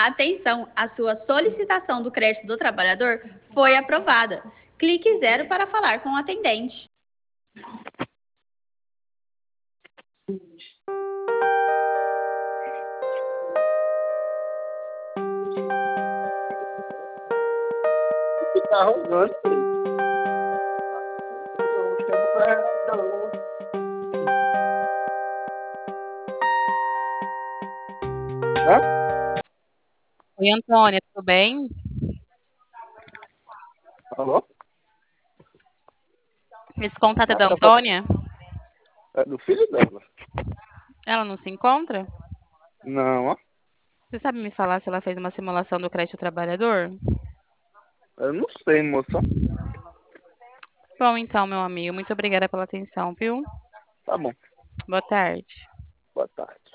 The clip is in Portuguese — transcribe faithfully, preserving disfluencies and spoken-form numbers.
Atenção, a sua solicitação do crédito do trabalhador foi aprovada. Clique zero para falar com o atendente. Você tá arrogante, filho. Hã? Oi, Antônia, tudo bem? Alô? Esse contato é Ah, da tá falando. Antônia? É do filho dela. Ela não se encontra? Não, ó. Você sabe me falar se ela fez uma simulação do crédito trabalhador? Eu não sei, moça. Bom, então, meu amigo, muito obrigada pela atenção, viu? Tá bom. Boa tarde. Boa tarde.